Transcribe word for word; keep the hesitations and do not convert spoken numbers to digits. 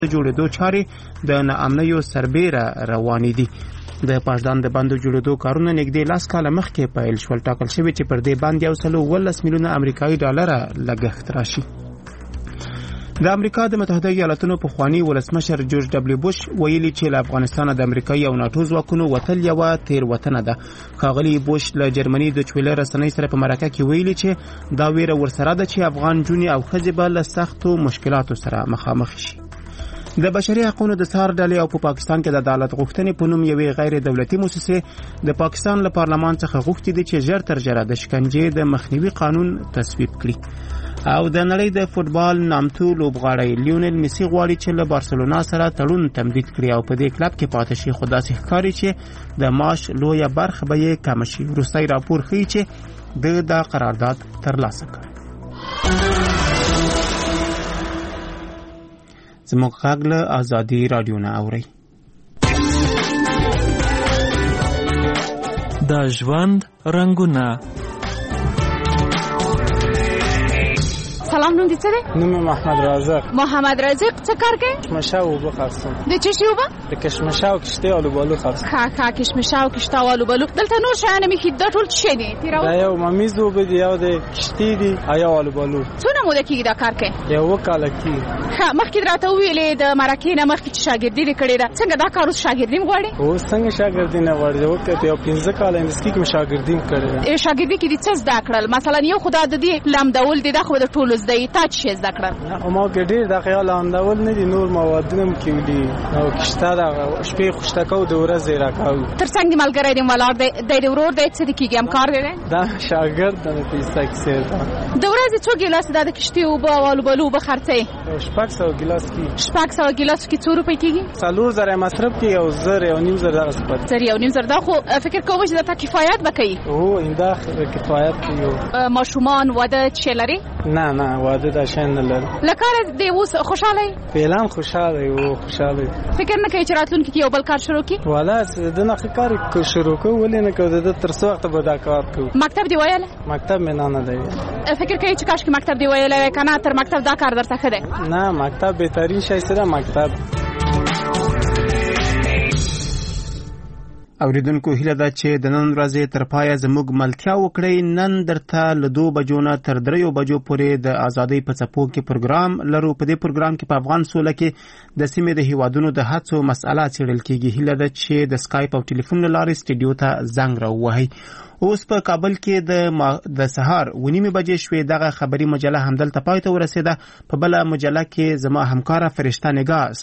جوړېدو چارې د ناامنیو سربیره روانې دي. د پاشدان د بندو جوړېدو کارونه نږدې لاس کاله مخکې پیل شول. ټاکل شوي چې پر دې باندې یو سل اوولس میلیونه امریکایي ډالره لګښت راشي. د امریکا د متحده ایالاتونو پخوانی ولسمشر جورج ډبلیو بوش ویلي چې له افغانستان د امریکایي او ناټو ځواکونو وتل یوه تېروتنه ده. ښاغلي بوش له جرمني د چویلر رسنۍ سره په مرکه کې ویلي چې دا ویره ورسره ده چې افغان نجونې او ښځې به له سختو مشکلاتو سره مخامخ شي. د بشري حقوقو د سار ډلې او په پا پاکستان کې د عدالت غوښتنې په نوم یوې غیر دولتي مؤسسې د پاکستان له پارلمان څخه غوښتي دي چې ژر تر ژره د شکنجې د مخنیوي قانون تصویب کړي. او د نړۍ د فوټبال نامتو لوبغاړی لیونل میسی غواړي چې له بارسلونا سره تړون تمدید کړي او په دې کلب کې پاتې شي، خو داسې ښکاري چې د معاش لویه برخه به یې کمه شي. وروستی راپور ښیي چې د دا قرارداد ترلاسه کړ. زموږ غږ له ازادي راډیو نه اورئ. د ژوند رنګونه. سلام، نوم دې څه دی؟ نوم محمد رازق. محمد رازق څه کار کوي؟ کشمشه اوبه خرڅوم. د څه شي اوبه؟ د کشمشه او کشتۍ آلوبالو خرڅوم. ښه ښه کشمشه او کشته او آلوبالو. دلته نور شیان مې ښي، دا ټول څه شی دي؟ دا یو ممیز اوبه دي، یو د کشتۍ دي او یو آلوبالو. څونه موده کېږي دا کار کوي؟ یو اووه کاله کېږي. ښه، مخکې راته وویلې د مرکې نه مخکې چې شاګردي دې کړې ده. څنګه دا کار اوس شاګردي م غواړي؟ اوس څنګه شاګردي نه غواړي؟ وکړه یو پنځه کاله انډسټري کې مې شاګردي م کړې ده. شاګردي کې دې څه زده کړل؟ مثلا یو خو دا د دې لمدول دي، دا خو د ټولو زده یي، تا څه شی زده کړل؟ ما کې ډېر د خیال لمدول نه دي، نور موادونه م کې دي او کشته ده شپې خوشته کوو، د ورځې راکوو. تر څنګ دې ملګری دې ولاړ دی، دی دې ورور دی، څه دې کېږي؟ همکار دی دی؟ دا شاګرد ده، د پیسه کیسې ده. د ورځې څو ګیلاسه دا د کشتۍ اوبه او آلوبالو اوبه خرڅوي؟ شپږ سوه ګیلاس کېږي. شپږ سوه ګیلاسو کې څو روپۍ کېږي؟ څلور زره مصرف کېږي او زر یو نیم زر دغسې پاتې. زر یو نیم زر. دا خو فکر کوم چې درته کفایت به کوي؟ هو ایندا کفایت کوي. ماشومان واده څه لري؟ نه نه، واده دا شی نه لري. له کاره دې اوس خوشحاله یې؟ فعلا خوشحاله یو، خوشحاله. فکر نه کوي چې راتلونکي کې یو بل کار شروع کړي؟ والا د نه کار شروع کوو، ولې نه کوو؟ د تر څو وخته به دا کار کوو. مکتب دی ویل؟ مکتب مې نه نه دی. فکر کوي چې کاش کې مکتب دی ویل کنه، تر مکتب دا کار درته ښه دی؟ نه، مکتب بهترین شی سره مکتب. اوریدونکو هیله ده چې د نن ورځې تر پایه زموږ ملتیا وکړئ. نن درته له دو بجو نه تر دریو بجو پورې د ازادۍ په څپو کې پروګرام لرو. په دې پروګرام کې په افغان سوله کې د سیمې د هیوادونو د هڅو مسأله څېړل کېږي. هیله ده چې د سکایپ او ټلیفون له لارې سټډیو ته زنګ راووهئ. اوس په کابل کې د د سهار ونیمې بجې شوې. دغه خبري مجله همدلته پای ته ورسېده. په بله مجله کې زما همکاره فرشته نگاه